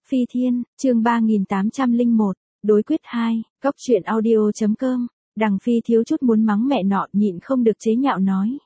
Phi Thiên, chương 3801, đối quyết 2, Cóc truyện audio.com, Đằng Phi thiếu chút muốn mắng mẹ nọ nhịn không được chế nhạo nói.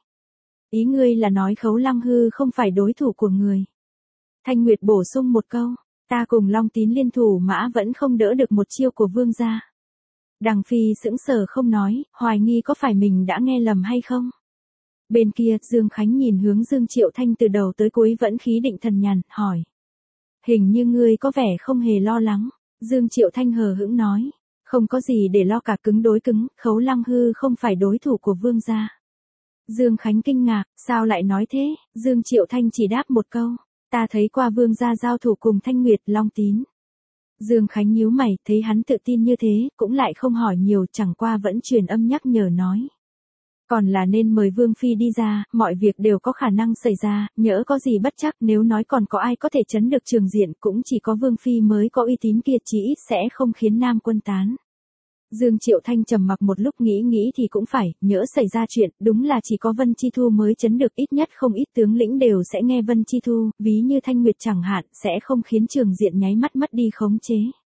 Ý ngươi là nói Khấu Lăng Hư không phải đối thủ của người. Thanh Nguyệt bổ sung một câu, ta cùng Long Tín liên thủ mã vẫn không đỡ được một chiêu của vương gia. Đằng Phi sững sờ không nói, hoài nghi có phải mình đã nghe lầm hay không. Bên kia, Dương Khánh nhìn hướng Dương Triệu Thanh từ đầu tới cuối vẫn khí định thần nhàn, hỏi. Hình như ngươi có vẻ không hề lo lắng. Dương Triệu Thanh hờ hững nói. Không có gì để lo cả, cứng đối cứng, Khấu Lăng Hư không phải đối thủ của vương gia. Dương Khánh kinh ngạc, sao lại nói thế? Dương Triệu Thanh chỉ đáp một câu. Ta thấy qua vương gia giao thủ cùng Thanh Nguyệt, Long Tín. Dương Khánh nhíu mày, thấy hắn tự tin như thế, cũng lại không hỏi nhiều, chẳng qua vẫn truyền âm nhắc nhở nói. Còn là nên mời Vương Phi đi ra, mọi việc đều có khả năng xảy ra, nhỡ có gì bất chắc, nếu nói còn có ai có thể chấn được trường diện, cũng chỉ có Vương Phi mới có uy tín kia, chí ít sẽ không khiến Nam quân tán. Dương Triệu Thanh trầm mặc một lúc nghĩ thì cũng phải, nhỡ xảy ra chuyện, đúng là chỉ có Vân Chi Thu mới chấn được, ít nhất không ít tướng lĩnh đều sẽ nghe Vân Chi Thu, ví như Thanh Nguyệt chẳng hạn, sẽ không khiến trường diện nháy mắt mất đi khống chế.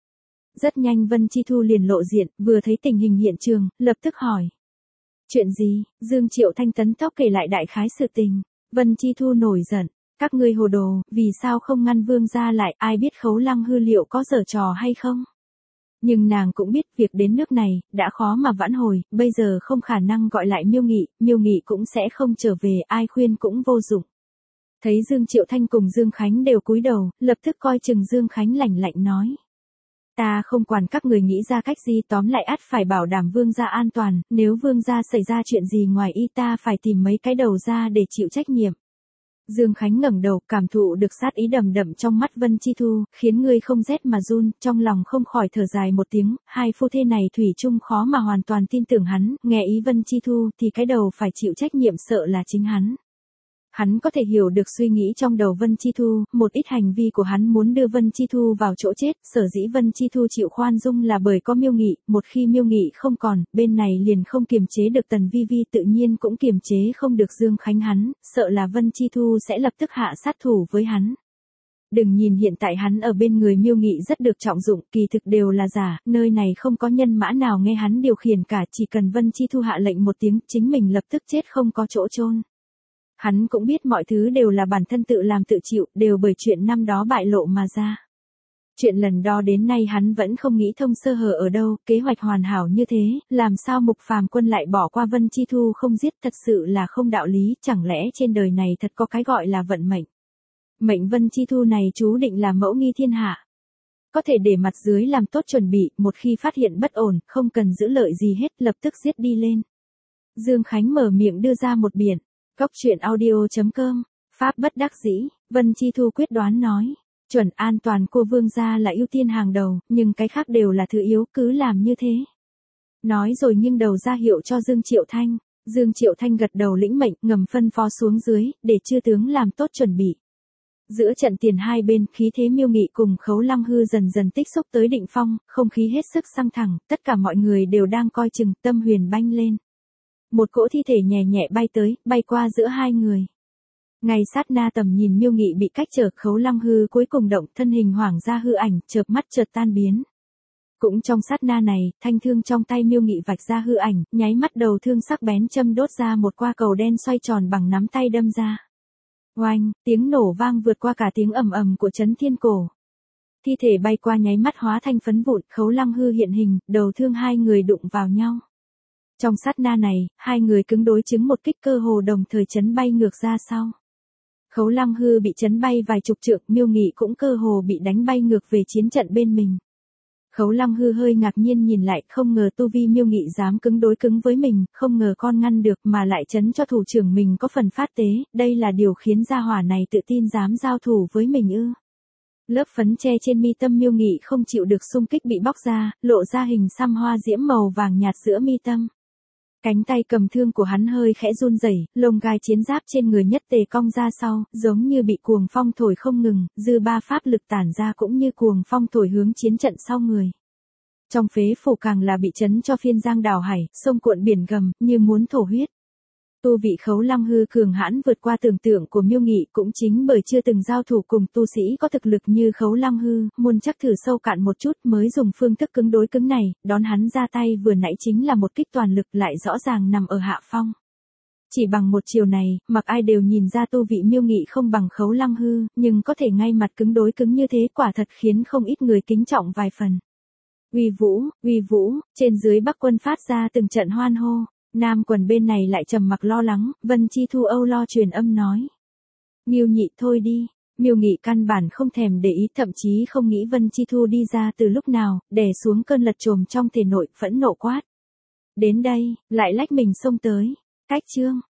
Rất nhanh Vân Chi Thu liền lộ diện, vừa thấy tình hình hiện trường, lập tức hỏi. Chuyện gì? Dương Triệu Thanh tấn tốc kể lại đại khái sự tình. Vân Chi Thu nổi giận. Các ngươi hồ đồ, vì sao không ngăn vương gia lại, ai biết Khấu Lăng Hư liệu có giở trò hay không? Nhưng nàng cũng biết việc đến nước này, đã khó mà vãn hồi, bây giờ không khả năng gọi lại Miêu Nghị cũng sẽ không trở về, ai khuyên cũng vô dụng. Thấy Dương Triệu Thanh cùng Dương Khánh đều cúi đầu, lập tức coi chừng Dương Khánh lạnh lạnh nói. Ta không quản các người nghĩ ra cách gì, tóm lại ắt phải bảo đảm vương gia an toàn, nếu vương gia xảy ra chuyện gì ngoài y ta phải tìm mấy cái đầu ra để chịu trách nhiệm. Dương Khánh ngẩng đầu, cảm thụ được sát ý đầm đậm trong mắt Vân Chi Thu, khiến người không rét mà run, trong lòng không khỏi thở dài một tiếng, hai phu thê này thủy chung khó mà hoàn toàn tin tưởng hắn, nghe ý Vân Chi Thu thì cái đầu phải chịu trách nhiệm sợ là chính hắn. Hắn có thể hiểu được suy nghĩ trong đầu Vân Chi Thu, một ít hành vi của hắn muốn đưa Vân Chi Thu vào chỗ chết, sở dĩ Vân Chi Thu chịu khoan dung là bởi có Miêu Nghị, một khi Miêu Nghị không còn, bên này liền không kiềm chế được Tần Vi Vi, tự nhiên cũng kiềm chế không được Dương Khánh hắn, sợ là Vân Chi Thu sẽ lập tức hạ sát thủ với hắn. Đừng nhìn hiện tại hắn ở bên người Miêu Nghị rất được trọng dụng, kỳ thực đều là giả, nơi này không có nhân mã nào nghe hắn điều khiển cả, chỉ cần Vân Chi Thu hạ lệnh một tiếng, chính mình lập tức chết không có chỗ chôn. Hắn cũng biết mọi thứ đều là bản thân tự làm tự chịu, đều bởi chuyện năm đó bại lộ mà ra. Chuyện lần đó đến nay hắn vẫn không nghĩ thông sơ hở ở đâu, kế hoạch hoàn hảo như thế, làm sao Mục Phàm Quân lại bỏ qua Vân Chi Thu không giết, thật sự là không đạo lý, chẳng lẽ trên đời này thật có cái gọi là vận mệnh. Mệnh Vân Chi Thu này chú định là mẫu nghi thiên hạ. Có thể để mặt dưới làm tốt chuẩn bị, một khi phát hiện bất ổn, không cần giữ lợi gì hết, lập tức giết đi lên. Dương Khánh mở miệng đưa ra một biển. Cóc truyện audio.com, Pháp bất đắc dĩ, Vân Chi Thu quyết đoán nói. Chuẩn an toàn của vương gia là ưu tiên hàng đầu, nhưng cái khác đều là thứ yếu, cứ làm như thế. Nói rồi nghiêng đầu ra hiệu cho Dương Triệu Thanh. Dương Triệu Thanh gật đầu lĩnh mệnh, ngầm phân phó xuống dưới, để chư tướng làm tốt chuẩn bị. Giữa trận tiền hai bên, khí thế Miêu Nghị cùng Khấu Lăng Hư dần dần tích xúc tới đỉnh phong, không khí hết sức căng thẳng, tất cả mọi người đều đang coi chừng, tâm huyền banh lên. Một cỗ thi thể nhẹ nhẹ bay tới, bay qua giữa hai người. Ngay sát na tầm nhìn Miêu Nghị bị cách trở, Khấu Lăng Hư cuối cùng động, thân hình hoảng ra hư ảnh, chợp mắt chợt tan biến. Cũng trong sát na này, thanh thương trong tay Miêu Nghị vạch ra hư ảnh, nháy mắt đầu thương sắc bén châm đốt ra một qua cầu đen xoay tròn bằng nắm tay đâm ra. Oanh, tiếng nổ vang vượt qua cả tiếng ầm ầm của Chấn Thiên Cổ. Thi thể bay qua nháy mắt hóa thành phấn vụn, Khấu Lăng Hư hiện hình, đầu thương hai người đụng vào nhau. Trong sát na này, hai người cứng đối chứng một kích, cơ hồ đồng thời chấn bay ngược ra sau. Khấu Lăng Hư bị chấn bay vài chục trượng, Miêu Nghị cũng cơ hồ bị đánh bay ngược về chiến trận bên mình. Khấu Lăng Hư hơi ngạc nhiên nhìn lại, không ngờ tu vi Miêu Nghị dám cứng đối cứng với mình, không ngờ con ngăn được mà lại chấn cho thủ trưởng mình có phần phát tế, đây là điều khiến gia hỏa này tự tin dám giao thủ với mình ư. Lớp phấn che trên mi tâm Miêu Nghị không chịu được xung kích bị bóc ra, lộ ra hình xăm hoa diễm màu vàng nhạt giữa mi tâm. Cánh tay cầm thương của hắn hơi khẽ run rẩy, lông gai chiến giáp trên người nhất tề cong ra sau, giống như bị cuồng phong thổi không ngừng, dư ba pháp lực tản ra cũng như cuồng phong thổi hướng chiến trận sau người. Trong phế phủ càng là bị chấn cho phiên giang đảo hải, sông cuộn biển gầm, như muốn thổ huyết. Tu vị Khấu Lăng Hư cường hãn vượt qua tưởng tượng của Miêu Nghị, cũng chính bởi chưa từng giao thủ cùng tu sĩ có thực lực như Khấu Lăng Hư, muốn chắc thử sâu cạn một chút mới dùng phương thức cứng đối cứng này, đón hắn ra tay vừa nãy chính là một kích toàn lực lại rõ ràng nằm ở hạ phong. Chỉ bằng một chiều này, mặc ai đều nhìn ra tu vị Miêu Nghị không bằng Khấu Lăng Hư, nhưng có thể ngay mặt cứng đối cứng như thế quả thật khiến không ít người kính trọng vài phần. Uy vũ, trên dưới Bắc quân phát ra từng trận hoan hô. Nam quần bên này lại trầm mặc lo lắng, Vân Chi Thu âu lo truyền âm nói. Miêu Nhị thôi đi. Miêu Nghị căn bản không thèm để ý, thậm chí không nghĩ Vân Chi Thu đi ra từ lúc nào, đè xuống cơn lật chồm trong thể nội, phẫn nộ quát. Đến đây, lại lách mình xông tới. Cách chương.